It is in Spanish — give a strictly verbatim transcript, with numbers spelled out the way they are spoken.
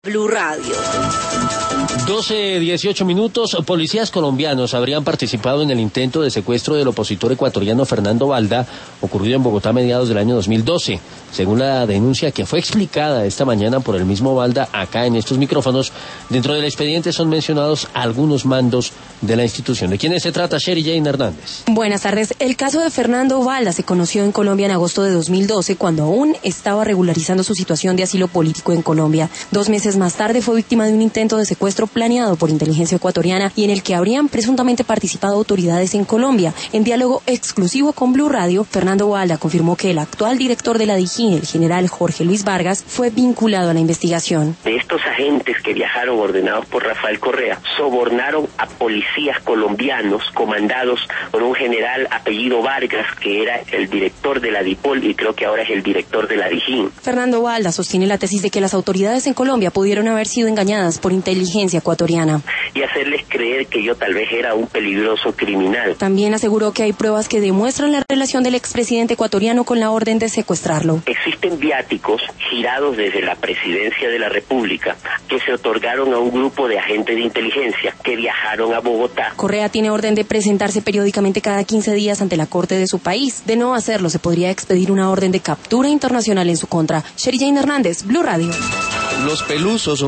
Blue Radio. doce dieciocho minutos. Policías colombianos habrían participado en el intento de secuestro del opositor ecuatoriano Fernando Balda, ocurrido en Bogotá a mediados del año dos mil doce. Según la denuncia que fue explicada esta mañana por el mismo Balda acá en estos micrófonos, dentro del expediente son mencionados algunos mandos de la institución. ¿De quiénes se trata, Sherry Jane Hernández? Buenas tardes. El caso de Fernando Balda se conoció en Colombia en agosto de dos mil doce, cuando aún estaba regularizando su situación de asilo político en Colombia. Dos meses más tarde fue víctima de un intento de secuestro planeado por inteligencia ecuatoriana y en el que habrían presuntamente participado autoridades en Colombia. En diálogo exclusivo con Blue Radio, Fernando Balda confirmó que el actual director de la D I G I N, el general Jorge Luis Vargas, fue vinculado a la investigación. De estos agentes que viajaron ordenados por Rafael Correa, sobornaron a policías colombianos comandados por un general apellido Vargas, que era el director de la DIPOL y creo que ahora es el director de la D I G I N. Fernando Balda sostiene la tesis de que las autoridades en Colombia pudieron haber sido engañadas por inteligencia ecuatoriana y hacerles creer que yo tal vez era un peligroso criminal. También aseguró que hay pruebas que demuestran la relación del expresidente ecuatoriano con la orden de secuestrarlo. Existen viáticos girados desde la presidencia de la República que se otorgaron a un grupo de agentes de inteligencia que viajaron a Bogotá. Correa tiene orden de presentarse periódicamente cada quince días ante la corte de su país. De no hacerlo, se podría expedir una orden de captura internacional en su contra. Sherry Jane Hernández, Blue Radio. Los Pelusos